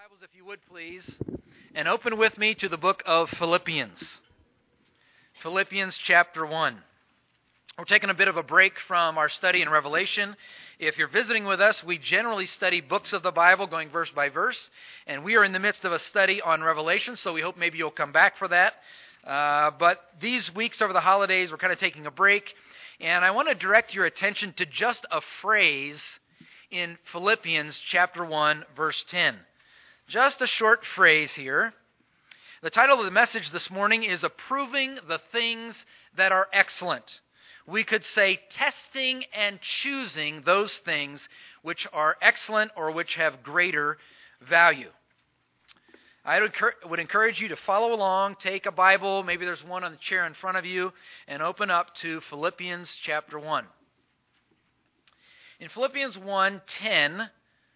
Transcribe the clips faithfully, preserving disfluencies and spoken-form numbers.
Bibles, if you would please, and open with me to the book of Philippians. Philippians chapter one. We're taking a bit of a break from our study in Revelation. If you're visiting with us, we generally study books of the Bible going verse by verse, and we are in the midst of a study on Revelation, so we hope maybe you'll come back for that. Uh, but these weeks over the holidays, we're kind of taking a break, and I want to direct your attention to just a phrase in Philippians chapter one, verse ten. Just a short phrase here. The title of the message this morning is Approving the Things That Are Excellent. We could say testing and choosing those things which are excellent or which have greater value. I would encourage you to follow along, take a Bible, maybe there's one on the chair in front of you, and open up to Philippians chapter one. In Philippians one ten,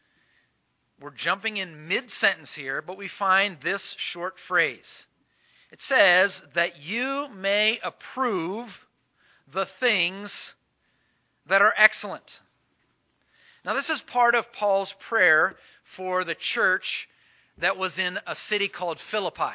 we're jumping in mid-sentence here, but we find this short phrase. It says that you may approve the things that are excellent. Now, this is part of Paul's prayer for the church that was in a city called Philippi.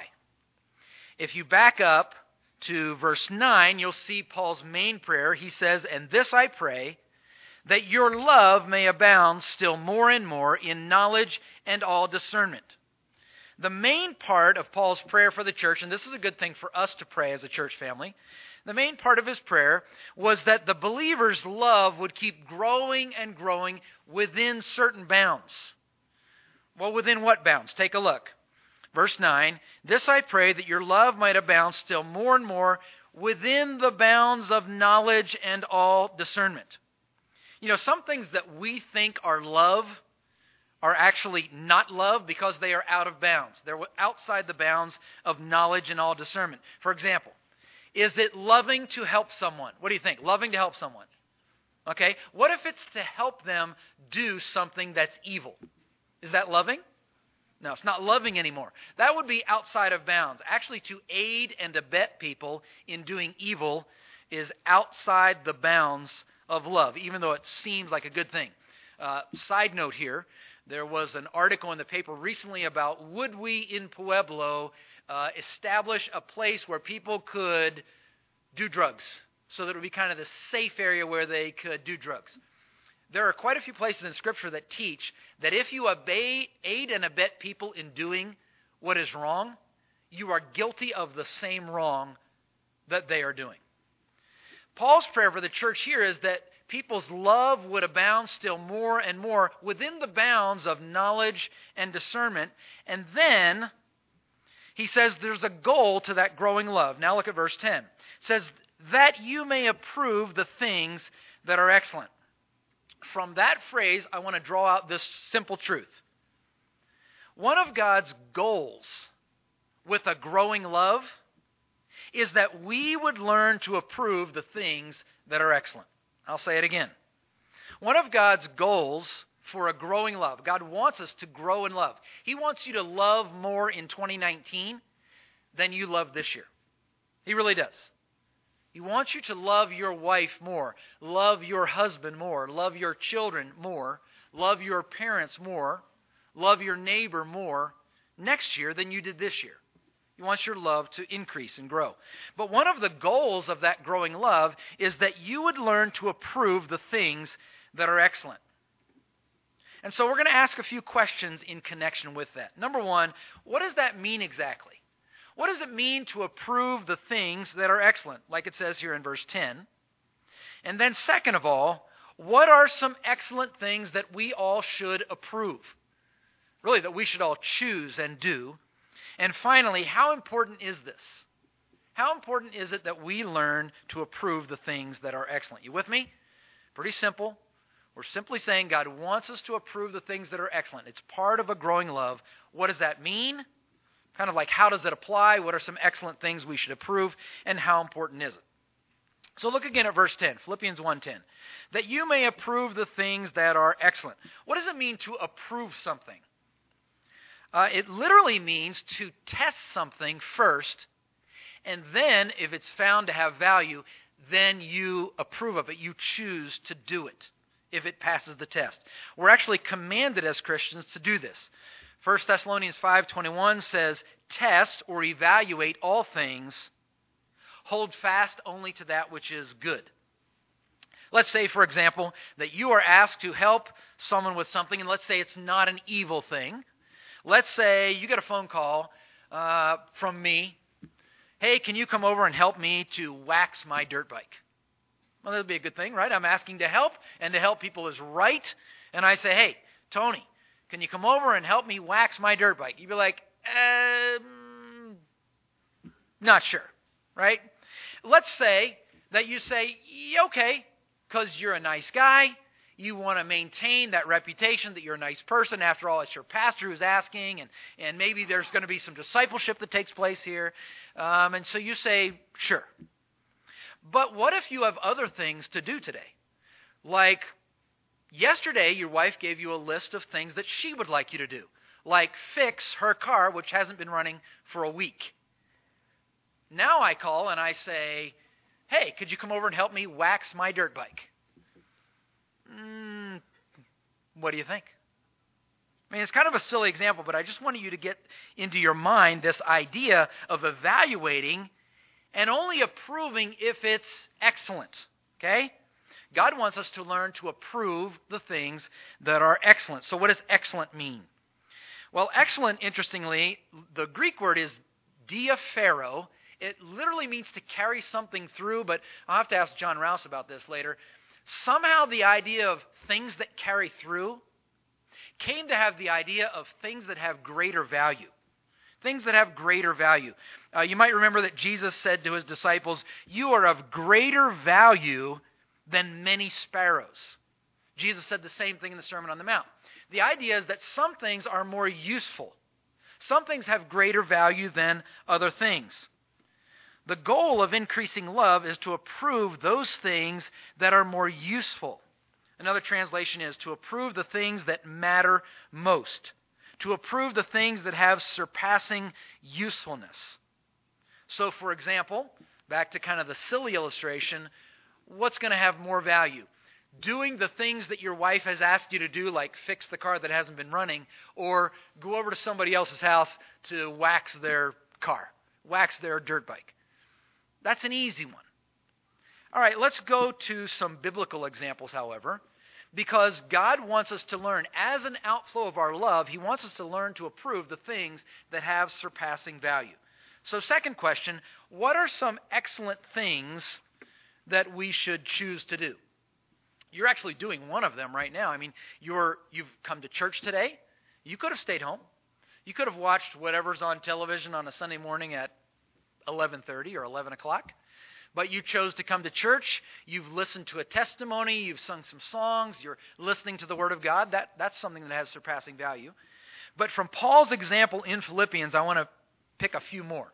If you back up to verse nine, you'll see Paul's main prayer. He says, "And this I pray, that your love may abound still more and more in knowledge and all discernment." The main part of Paul's prayer for the church, and this is a good thing for us to pray as a church family, the main part of his prayer was that the believer's love would keep growing and growing within certain bounds. Well, within what bounds? Take a look. Verse nine, "This I pray, that your love might abound still more and more within the bounds of knowledge and all discernment." You know, some things that we think are love are actually not love because they are out of bounds. They're outside the bounds of knowledge and all discernment. For example, is it loving to help someone? What do you think? Loving to help someone. Okay, what if it's to help them do something that's evil? Is that loving? No, it's not loving anymore. That would be outside of bounds. Actually, to aid and abet people in doing evil is outside the bounds of love, even though it seems like a good thing. Uh, side note here, there was an article in the paper recently about would we in Pueblo uh, establish a place where people could do drugs so that it would be kind of the safe area where they could do drugs. There are quite a few places in Scripture that teach that if you obey, aid and abet people in doing what is wrong, you are guilty of the same wrong that they are doing. Paul's prayer for the church here is that people's love would abound still more and more within the bounds of knowledge and discernment. And then he says there's a goal to that growing love. Now look at verse ten. It says, "That you may approve the things that are excellent." From that phrase, I want to draw out this simple truth. One of God's goals with a growing love is that we would learn to approve the things that are excellent. I'll say it again. One of God's goals for a growing love, God wants us to grow in love. He wants you to love more in twenty nineteen than you loved this year. He really does. He wants you to love your wife more, love your husband more, love your children more, love your parents more, love your neighbor more next year than you did this year. He wants your love to increase and grow. But one of the goals of that growing love is that you would learn to approve the things that are excellent. And so we're going to ask a few questions in connection with that. Number one, what does that mean exactly? What does it mean to approve the things that are excellent, like it says here in verse ten? And then second of all, what are some excellent things that we all should approve? Really, that we should all choose and do. And finally, how important is this? How important is it that we learn to approve the things that are excellent? You with me? Pretty simple. We're simply saying God wants us to approve the things that are excellent. It's part of a growing love. What does that mean? Kind of like, how does it apply? What are some excellent things we should approve? And how important is it? So look again at verse ten, Philippians one ten. That you may approve the things that are excellent. What does it mean to approve something? Uh, it literally means to test something first, and then if it's found to have value, then you approve of it. You choose to do it if it passes the test. We're actually commanded as Christians to do this. First Thessalonians five twenty-one says, test or evaluate all things, hold fast only to that which is good. Let's say, for example, that you are asked to help someone with something, and let's say it's not an evil thing. Let's say you get a phone call uh, from me. Hey, can you come over and help me to wax my dirt bike? Well, that would be a good thing, right? I'm asking to help, and to help people is right. And I say, hey, Tony, can you come over and help me wax my dirt bike? You'd be like, um, not sure, right? Let's say that you say, okay, because you're a nice guy. You want to maintain that reputation that you're a nice person. After all, it's your pastor who's asking, and, and maybe there's going to be some discipleship that takes place here. Um, and so you say, sure. But what if you have other things to do today? Like, yesterday, your wife gave you a list of things that she would like you to do, like fix her car, which hasn't been running for a week. Now I call and I say, hey, could you come over and help me wax my dirt bike? Mm, what do you think? I mean, it's kind of a silly example, but I just wanted you to get into your mind this idea of evaluating and only approving if it's excellent, okay? God wants us to learn to approve the things that are excellent. So what does excellent mean? Well, excellent, interestingly, the Greek word is diaphero. It literally means to carry something through, but I'll have to ask John Rouse about this later. Somehow the idea of things that carry through came to have the idea of things that have greater value. Things that have greater value. Uh, you might remember that Jesus said to his disciples, you are of greater value than many sparrows. Jesus said the same thing in the Sermon on the Mount. The idea is that some things are more useful. Some things have greater value than other things. The goal of increasing love is to approve those things that are more useful. Another translation is to approve the things that matter most. To approve the things that have surpassing usefulness. So, for example, back to kind of the silly illustration, what's going to have more value? Doing the things that your wife has asked you to do, like fix the car that hasn't been running, or go over to somebody else's house to wax their car, wax their dirt bike. That's an easy one. All right, let's go to some biblical examples, however, because God wants us to learn, as an outflow of our love, He wants us to learn to approve the things that have surpassing value. So, second question, what are some excellent things that we should choose to do? You're actually doing one of them right now. I mean, you're, you've come to church today. You could have stayed home. You could have watched whatever's on television on a Sunday morning at eleven thirty or eleven o'clock. But you chose to come to church. You've listened to a testimony. You've sung some songs. You're listening to the Word of God. That, that's something that has surpassing value. But from Paul's example in Philippians, I want to pick a few more.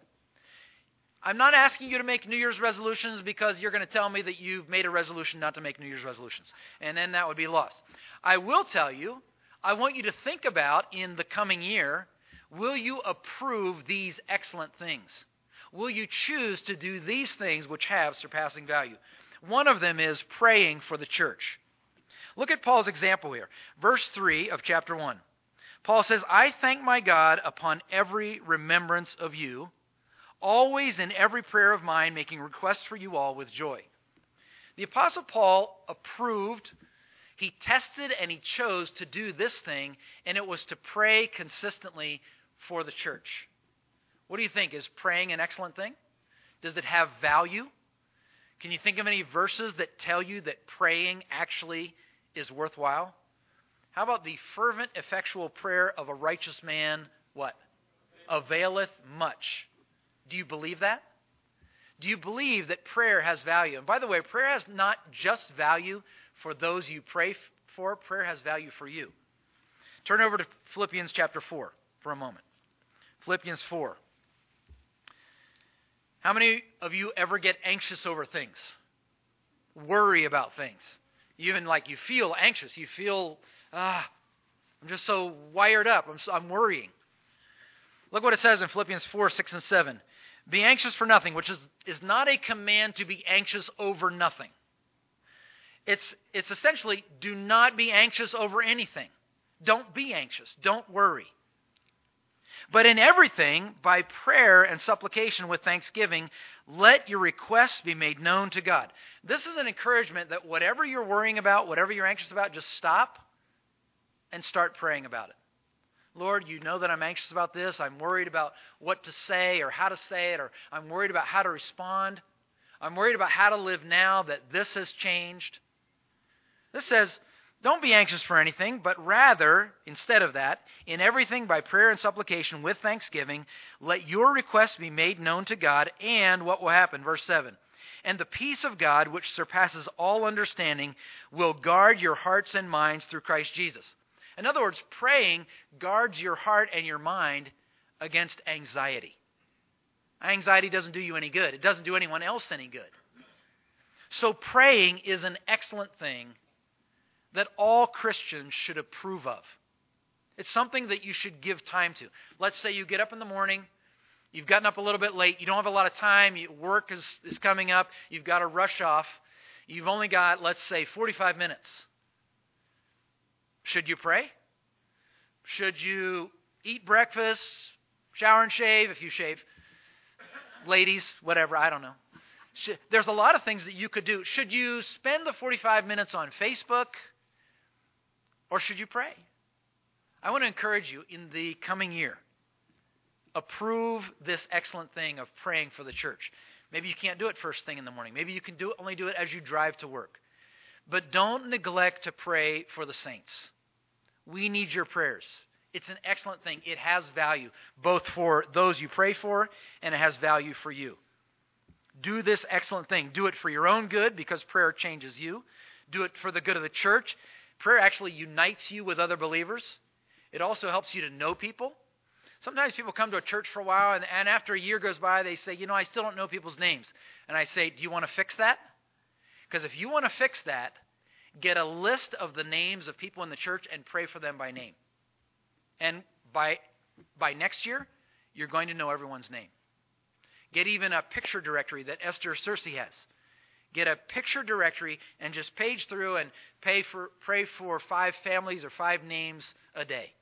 I'm not asking you to make New Year's resolutions because you're going to tell me that you've made a resolution not to make New Year's resolutions. And then that would be lost. I will tell you, I want you to think about in the coming year, will you approve these excellent things? Will you choose to do these things which have surpassing value? One of them is praying for the church. Look at Paul's example here. Verse three of chapter one. Paul says, I thank my God upon every remembrance of you, always in every prayer of mine, making requests for you all with joy. The Apostle Paul approved, he tested, and he chose to do this thing, and it was to pray consistently for the church. What do you think? Is praying an excellent thing? Does it have value? Can you think of any verses that tell you that praying actually is worthwhile? How about the fervent, effectual prayer of a righteous man, what? Availeth much. Do you believe that? Do you believe that prayer has value? And by the way, prayer has not just value for those you pray for. Prayer has value for you. Turn over to Philippians chapter four for a moment. Philippians four. How many of you ever get anxious over things? Worry about things? Even like you feel anxious. You feel, ah, I'm just so wired up. I'm, so, I'm worrying. Look what it says in Philippians four, six, and seven. Be anxious for nothing, which is, is not a command to be anxious over nothing. It's, it's essentially, do not be anxious over anything. Don't be anxious. Don't worry. But in everything, by prayer and supplication with thanksgiving, let your requests be made known to God. This is an encouragement that whatever you're worrying about, whatever you're anxious about, just stop and start praying about it. Lord, you know that I'm anxious about this. I'm worried about what to say or how to say it, or I'm worried about how to respond. I'm worried about how to live now that this has changed. This says, don't be anxious for anything, but rather, instead of that, in everything by prayer and supplication with thanksgiving, let your requests be made known to God, and what will happen? Verse seven. And the peace of God, which surpasses all understanding, will guard your hearts and minds through Christ Jesus. In other words, praying guards your heart and your mind against anxiety. Anxiety doesn't do you any good. It doesn't do anyone else any good. So praying is an excellent thing that all Christians should approve of. It's something that you should give time to. Let's say you get up in the morning, you've gotten up a little bit late, you don't have a lot of time, you, work is, is coming up, you've got to rush off. You've only got, let's say, forty-five minutes. Should you pray? Should you eat breakfast, shower and shave, if you shave? Ladies, whatever, I don't know. Should, there's a lot of things that you could do. Should you spend the forty-five minutes on Facebook? Or should you pray? I want to encourage you in the coming year, approve this excellent thing of praying for the church. Maybe you can't do it first thing in the morning. Maybe you can do it, only do it as you drive to work. But don't neglect to pray for the saints. We need your prayers. It's an excellent thing. It has value, both for those you pray for, and it has value for you. Do this excellent thing. Do it for your own good, because prayer changes you. Do it for the good of the church. Prayer actually unites you with other believers. It also helps you to know people. Sometimes people come to a church for a while, and, and after a year goes by, they say, you know, I still don't know people's names. And I say, do you want to fix that? Because if you want to fix that, get a list of the names of people in the church and pray for them by name. And by by next year, you're going to know everyone's name. Get even a picture directory that Esther Cersei has. Get a picture directory and just page through and pay for, pray for five families or five names a day.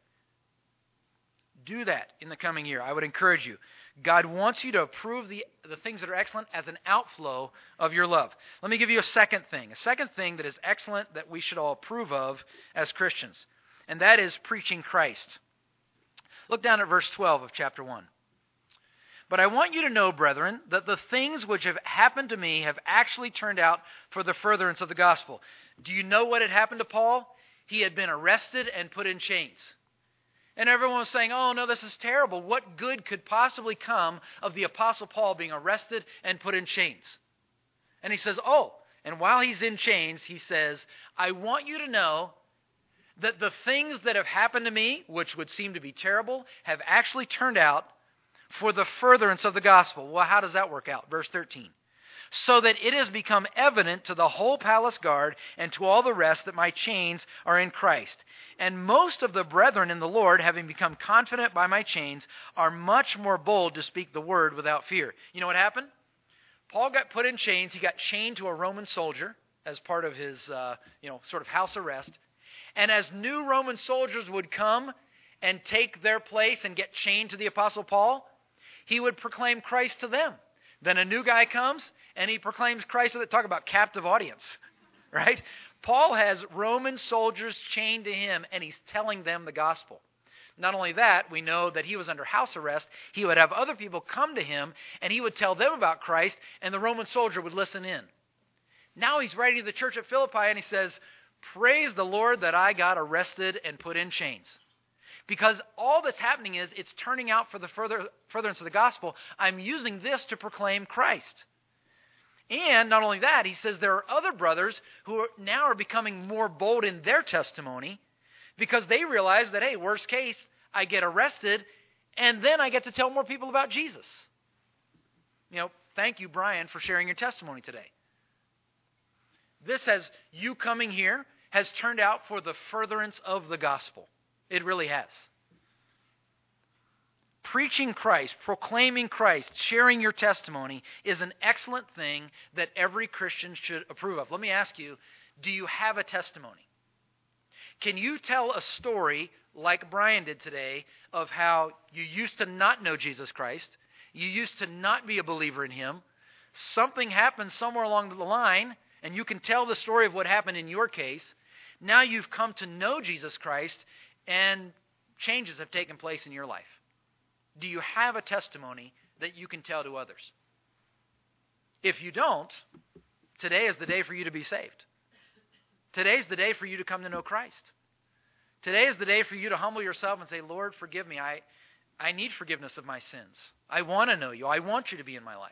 Do that in the coming year. I would encourage you. God wants you to approve the, the things that are excellent as an outflow of your love. Let me give you a second thing. A second thing that is excellent that we should all approve of as Christians. And that is preaching Christ. Look down at verse twelve of chapter one. But I want you to know, brethren, that the things which have happened to me have actually turned out for the furtherance of the gospel. Do you know what had happened to Paul? He had been arrested and put in chains. And everyone was saying, oh, no, this is terrible. What good could possibly come of the Apostle Paul being arrested and put in chains? And he says, oh, and while he's in chains, he says, I want you to know that the things that have happened to me, which would seem to be terrible, have actually turned out for the furtherance of the gospel. Well, how does that work out? Verse thirteen. So that it has become evident to the whole palace guard and to all the rest that my chains are in Christ. And most of the brethren in the Lord, having become confident by my chains, are much more bold to speak the word without fear. You know what happened? Paul got put in chains. He got chained to a Roman soldier as part of his, uh, you know, sort of house arrest. And as new Roman soldiers would come and take their place and get chained to the Apostle Paul, he would proclaim Christ to them. Then a new guy comes and he proclaims Christ to them. Talk about captive audience, right? Paul has Roman soldiers chained to him and he's telling them the gospel. Not only that, we know that he was under house arrest. He would have other people come to him and he would tell them about Christ and the Roman soldier would listen in. Now he's writing to the church at Philippi and he says, praise the Lord that I got arrested and put in chains. Because all that's happening is it's turning out for the further, furtherance of the gospel. I'm using this to proclaim Christ. And not only that, he says there are other brothers who are now are becoming more bold in their testimony because they realize that, hey, worst case, I get arrested and then I get to tell more people about Jesus. You know, thank you, Brian, for sharing your testimony today. This has, you coming here, has turned out for the furtherance of the gospel. It really has. Preaching Christ, proclaiming Christ, sharing your testimony is an excellent thing that every Christian should approve of. Let me ask you, do you have a testimony? Can you tell a story like Brian did today of how you used to not know Jesus Christ, you used to not be a believer in Him, something happened somewhere along the line, and you can tell the story of what happened in your case. Now you've come to know Jesus Christ, and changes have taken place in your life. Do you have a testimony that you can tell to others? If you don't, today is the day for you to be saved. Today's the day for you to come to know Christ. Today is the day for you to humble yourself and say, Lord, forgive me. I, I need forgiveness of my sins. I want to know you. I want you to be in my life.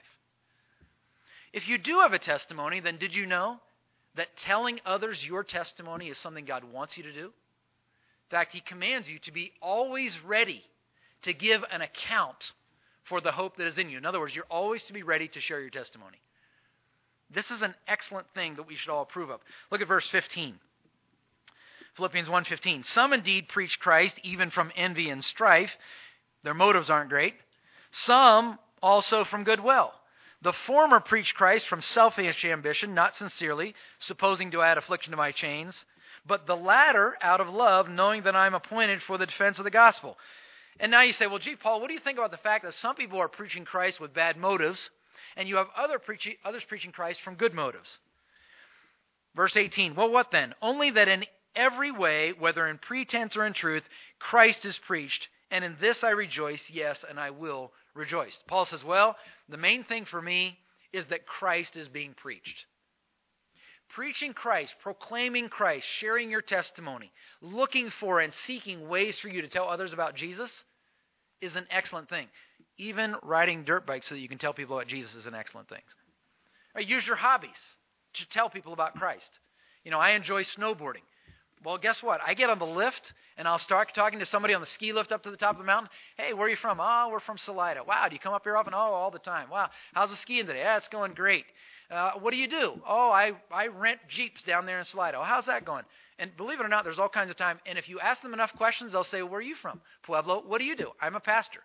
If you do have a testimony, then did you know that telling others your testimony is something God wants you to do? In fact, He commands you to be always ready to give an account for the hope that is in you. In other words, you're always to be ready to share your testimony. This is an excellent thing that we should all approve of. Look at verse fifteen. Philippians one fifteen. Some indeed preach Christ even from envy and strife. Their motives aren't great. Some also from good will. The former preach Christ from selfish ambition, not sincerely, supposing to add affliction to my chains. But the latter out of love, knowing that I am appointed for the defense of the gospel. And now you say, well, gee, Paul, what do you think about the fact that some people are preaching Christ with bad motives, and you have other preaching, others preaching Christ from good motives? Verse eighteen, well, what then? Only that in every way, whether in pretense or in truth, Christ is preached, and in this I rejoice, yes, and I will rejoice. Paul says, well, the main thing for me is that Christ is being preached. Preaching Christ, proclaiming Christ, sharing your testimony, looking for and seeking ways for you to tell others about Jesus is an excellent thing. Even riding dirt bikes so that you can tell people about Jesus is an excellent thing. Or use your hobbies to tell people about Christ. You know, I enjoy snowboarding. Well, guess what? I get on the lift, and I'll start talking to somebody on the ski lift up to the top of the mountain. Hey, where are you from? Oh, we're from Salida. Wow, do you come up here often? Oh, all the time. Wow, how's the skiing today? Yeah, it's going great. Uh, what do you do? Oh, I, I rent Jeeps down there in Salida. Oh, how's that going? And believe it or not, there's all kinds of time. And if you ask them enough questions, they'll say, where are you from? Pueblo. What do you do? I'm a pastor.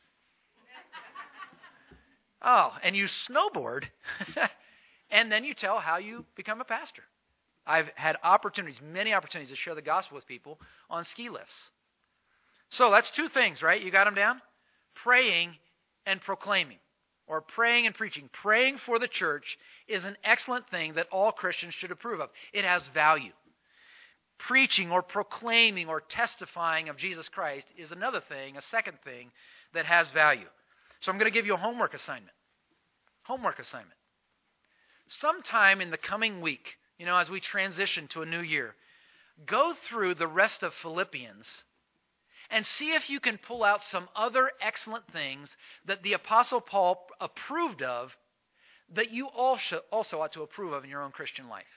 Oh, and you snowboard, and then you tell how you become a pastor. I've had opportunities, many opportunities to share the gospel with people on ski lifts. So that's two things, right? You got them down? Praying and proclaiming, or praying and preaching. Praying for the church is an excellent thing that all Christians should approve of. It has value. Preaching or proclaiming or testifying of Jesus Christ is another thing, a second thing, that has value. So I'm going to give you a homework assignment. Homework assignment. Sometime in the coming week, you know, as we transition to a new year, go through the rest of Philippians and see if you can pull out some other excellent things that the Apostle Paul approved of that you also, also ought to approve of in your own Christian life.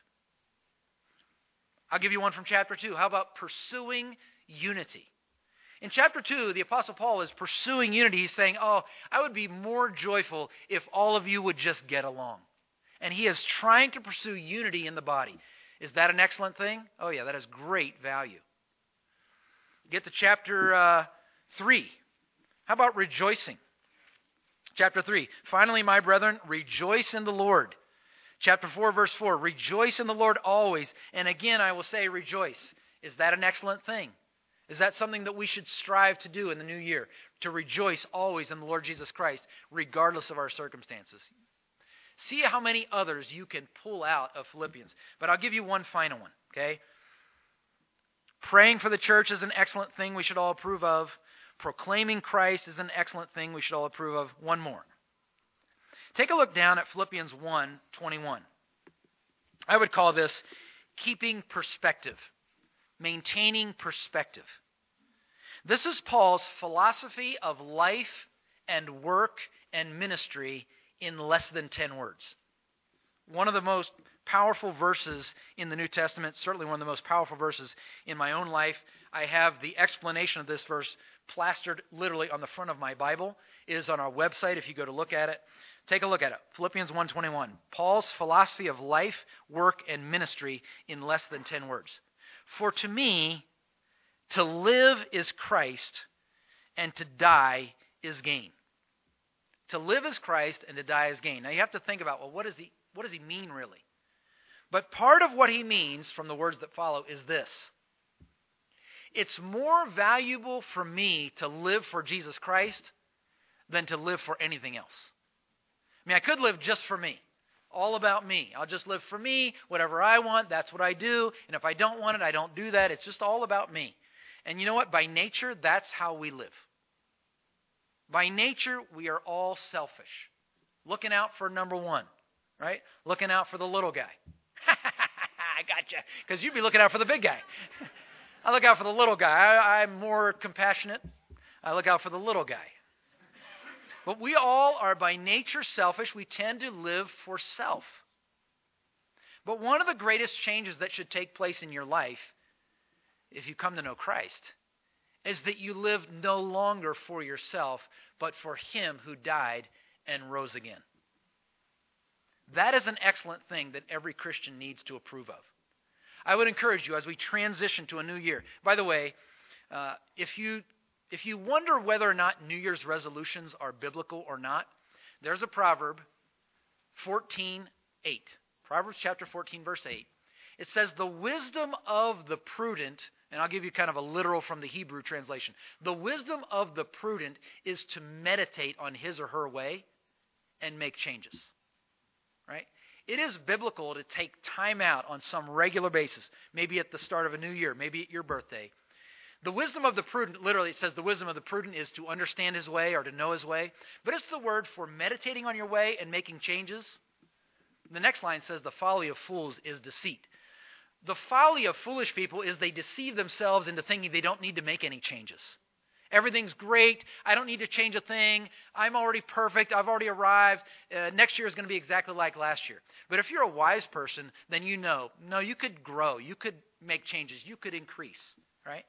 I'll give you one from chapter two. How about pursuing unity? In chapter two, the Apostle Paul is pursuing unity. He's saying, oh, I would be more joyful if all of you would just get along. And he is trying to pursue unity in the body. Is that an excellent thing? Oh yeah, that has great value. Get to chapter uh, three. How about rejoicing? Chapter three. Finally, my brethren, rejoice in the Lord. Chapter four, verse four. Rejoice in the Lord always. And again, I will say rejoice. Is that an excellent thing? Is that something that we should strive to do in the new year? To rejoice always in the Lord Jesus Christ, regardless of our circumstances. See how many others you can pull out of Philippians. But I'll give you one final one, okay? Praying for the church is an excellent thing we should all approve of. Proclaiming Christ is an excellent thing we should all approve of. One more. Take a look down at Philippians one twenty-one. I would call this keeping perspective, maintaining perspective. This is Paul's philosophy of life and work and ministry in less than ten words. One of the most powerful verses in the New Testament, certainly one of the most powerful verses in my own life. I have the explanation of this verse plastered literally on the front of my Bible. It is on our website if you go to look at it. Take a look at it. Philippians one twenty-one. Paul's philosophy of life, work, and ministry in less than ten words. For to me, to live is Christ, and to die is gain. To live is Christ, and to die is gain. Now you have to think about, well, what does he, what does he mean really? But part of what he means from the words that follow is this. It's more valuable for me to live for Jesus Christ than to live for anything else. I mean, I could live just for me. All about me. I'll just live for me. Whatever I want, that's what I do. And if I don't want it, I don't do that. It's just all about me. And you know what? By nature, that's how we live. By nature, we are all selfish. Looking out for number one, right? Looking out for the little guy. I gotcha. Because you'd be looking out for the big guy. I look out for the little guy. I, I'm more compassionate. I look out for the little guy. But we all are by nature selfish. We tend to live for self. But one of the greatest changes that should take place in your life, if you come to know Christ, is that you live no longer for yourself, but for Him who died and rose again. That is an excellent thing that every Christian needs to approve of. I would encourage you as we transition to a new year. By the way, uh, if you if you wonder whether or not New Year's resolutions are biblical or not, there's a proverb, fourteen eight. Proverbs chapter fourteen, verse eight. It says, the wisdom of the prudent, and I'll give you kind of a literal from the Hebrew translation. The wisdom of the prudent is to meditate on his or her way and make changes. Right? It is biblical to take time out on some regular basis, maybe at the start of a new year, maybe at your birthday. The wisdom of the prudent, literally it says the wisdom of the prudent is to understand his way or to know his way, but it's the word for meditating on your way and making changes. The next line says the folly of fools is deceit. The folly of foolish people is they deceive themselves into thinking they don't need to make any changes. Everything's great. I don't need to change a thing. I'm already perfect. I've already arrived. Uh, next year is going to be exactly like last year. But if you're a wise person, then you know, no, you could grow. You could make changes. You could increase, right?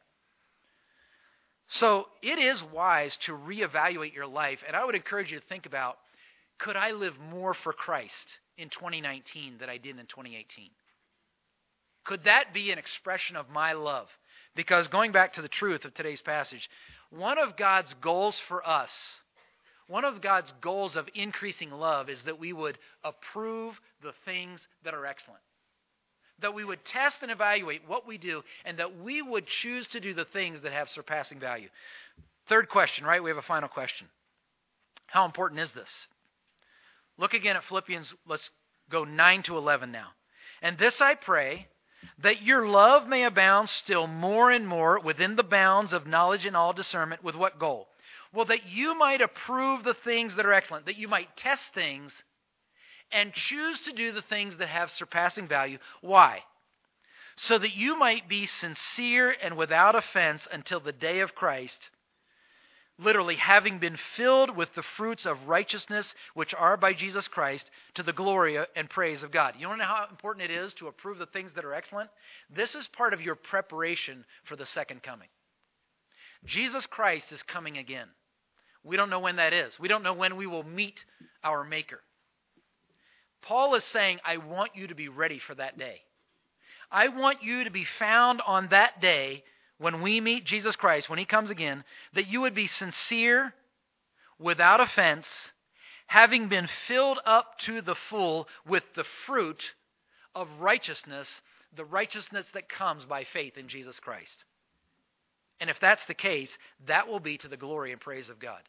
So it is wise to reevaluate your life. And I would encourage you to think about, could I live more for Christ in twenty nineteen than I did in twenty eighteen? Could that be an expression of my love? Because going back to the truth of today's passage, one of God's goals for us, one of God's goals of increasing love is that we would approve the things that are excellent. That we would test and evaluate what we do, and that we would choose to do the things that have surpassing value. Third question, right? We have a final question. How important is this? Look again at Philippians. Let's go nine to eleven now. And this I pray, that your love may abound still more and more within the bounds of knowledge and all discernment. With what goal? Well, that you might approve the things that are excellent, that you might test things and choose to do the things that have surpassing value. Why? So that you might be sincere and without offense until the day of Christ, literally having been filled with the fruits of righteousness which are by Jesus Christ, to the glory and praise of God. You want to know how important it is to approve the things that are excellent? This is part of your preparation for the second coming. Jesus Christ is coming again. We don't know when that is. We don't know when we will meet our Maker. Paul is saying, I want you to be ready for that day. I want you to be found on that day when we meet Jesus Christ, when He comes again, that you would be sincere, without offense, having been filled up to the full with the fruit of righteousness, the righteousness that comes by faith in Jesus Christ. And if that's the case, that will be to the glory and praise of God.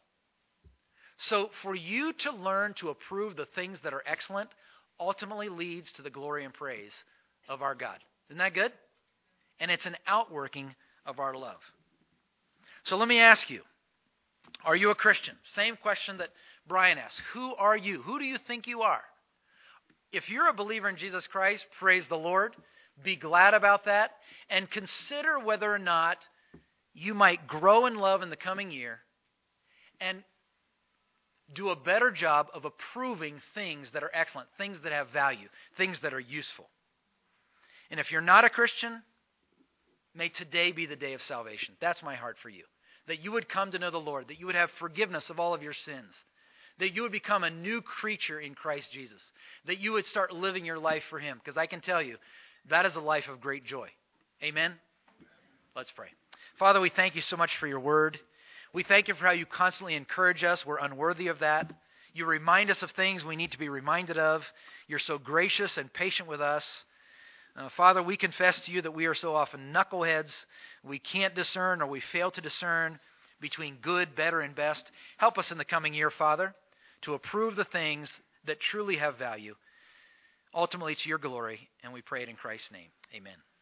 So for you to learn to approve the things that are excellent ultimately leads to the glory and praise of our God. Isn't that good? And it's an outworking of our love. So let me ask you, are you a Christian? Same question that Brian asked. Who are you? Who do you think you are? If you're a believer in Jesus Christ, praise the Lord. Be glad about that. And consider whether or not you might grow in love in the coming year and do a better job of approving things that are excellent, things that have value, things that are useful. And if you're not a Christian, may today be the day of salvation. That's my heart for you. That you would come to know the Lord, that you would have forgiveness of all of your sins, that you would become a new creature in Christ Jesus, that you would start living your life for Him. Because I can tell you, that is a life of great joy. Amen? Let's pray. Father, we thank you so much for your word. We thank you for how you constantly encourage us. We're unworthy of that. You remind us of things we need to be reminded of. You're so gracious and patient with us. Uh, Father, we confess to you that we are so often knuckleheads. We can't discern, or we fail to discern between good, better, and best. Help us in the coming year, Father, to approve the things that truly have value, ultimately to your glory, and we pray it in Christ's name. Amen.